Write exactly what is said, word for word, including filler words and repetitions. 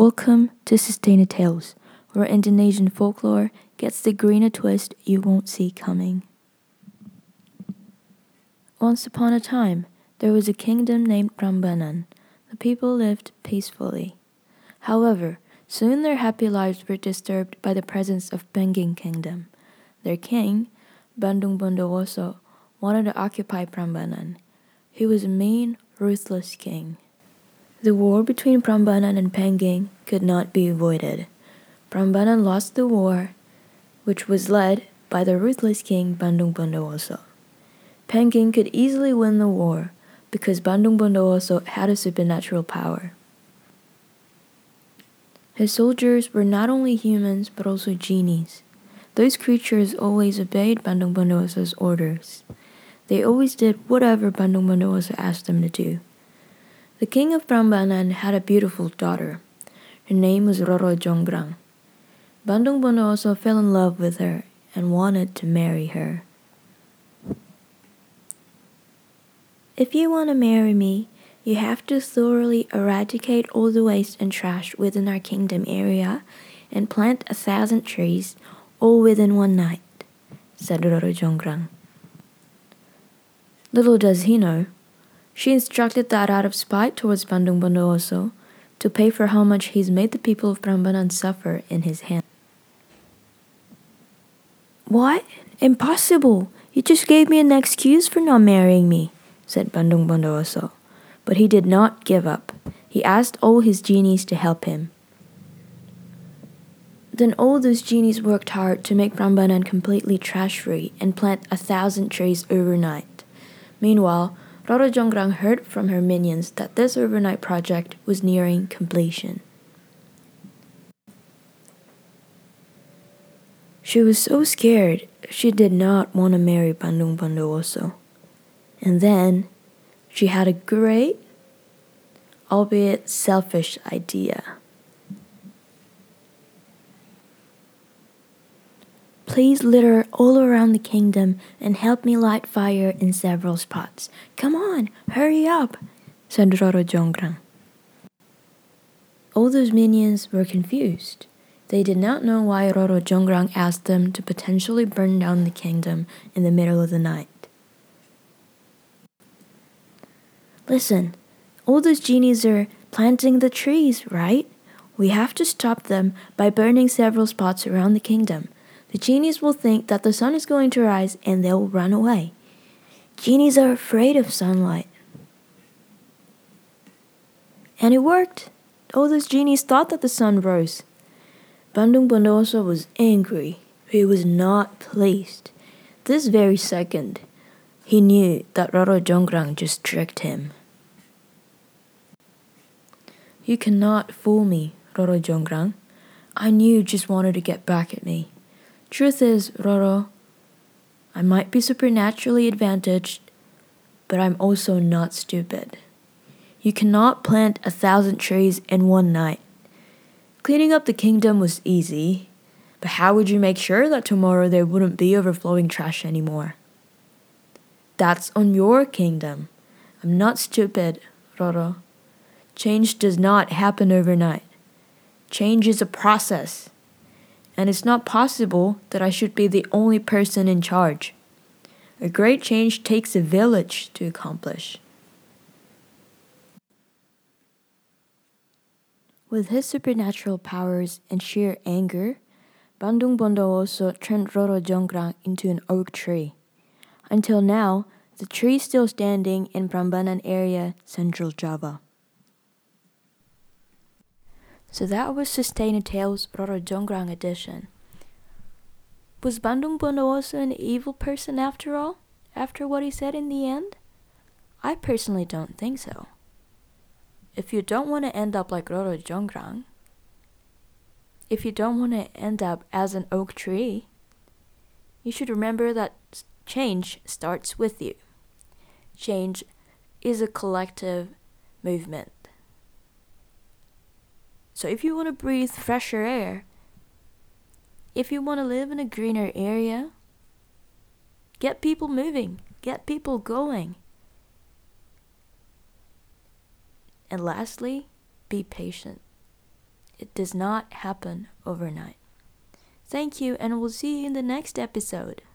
Welcome to Sustained Tales, where Indonesian folklore gets the greener twist you won't see coming. Once upon a time, there was a kingdom named Prambanan. The people lived peacefully. However, soon their happy lives were disturbed by the presence of Pengging Kingdom. Their king, Bandung Bondowoso, wanted to occupy Prambanan. He was a mean, ruthless king. The war between Prambanan and Pengging could not be avoided. Prambanan lost the war, which was led by the ruthless king Bandung Bondowoso. Pengging could easily win the war because Bandung Bondowoso had a supernatural power. His soldiers were not only humans but also genies. Those creatures always obeyed Bandung Bondowoso's orders. They always did whatever Bandung Bondowoso asked them to do. The king of Prambanan had a beautiful daughter. Her name was Roro Jonggrang. Bandung Bondowoso fell in love with her and wanted to marry her. If you want to marry me, you have to thoroughly eradicate all the waste and trash within our kingdom area and plant a thousand trees all within one night, said Roro Jonggrang. Little does he know, she instructed that out of spite towards Bandung Bondowoso to pay for how much he's made the people of Prambanan suffer in his hand. What? Impossible! You just gave me an excuse for not marrying me, said Bandung Bondowoso. But he did not give up. He asked all his genies to help him. Then all those genies worked hard to make Prambanan completely trash-free and plant a thousand trees overnight. Meanwhile, Roro Jonggrang heard from her minions that this overnight project was nearing completion. She was so scared, she did not want to marry Bandung Bondowoso. And then, she had a great, albeit selfish idea. Please litter all around the kingdom and help me light fire in several spots. Come on, hurry up, said Roro Jonggrang. All those minions were confused. They did not know why Roro Jonggrang asked them to potentially burn down the kingdom in the middle of the night. Listen, all those genies are planting the trees, right? We have to stop them by burning several spots around the kingdom. The genies will think that the sun is going to rise and they'll run away. Genies are afraid of sunlight. And it worked. All those genies thought that the sun rose. Bandung Bondowoso was angry. He was not pleased. This very second, he knew that Roro Jonggrang just tricked him. You cannot fool me, Roro Jonggrang. I knew you just wanted to get back at me. Truth is, Roro, I might be supernaturally advantaged, but I'm also not stupid. You cannot plant a thousand trees in one night. Cleaning up the kingdom was easy, but how would you make sure that tomorrow there wouldn't be overflowing trash anymore? That's on your kingdom. I'm not stupid, Roro. Change does not happen overnight. Change is a process. And it's not possible that I should be the only person in charge. A great change takes a village to accomplish. With his supernatural powers and sheer anger, Bandung Bondowoso turned Roro Jonggrang into an oak tree. Until now, the tree is still standing in Prambanan area, Central Java. So that was Sustained Tales Roro Jonggrang edition. Was Bandung Bondowoso an evil person after all? After what he said in the end? I personally don't think so. If you don't want to end up like Roro Jonggrang, if you don't want to end up as an oak tree, you should remember that change starts with you. Change is a collective movement. So if you want to breathe fresher air, if you want to live in a greener area, get people moving, get people going. And lastly, be patient. it does not happen overnight. Thank you, and we'll see you in the next episode.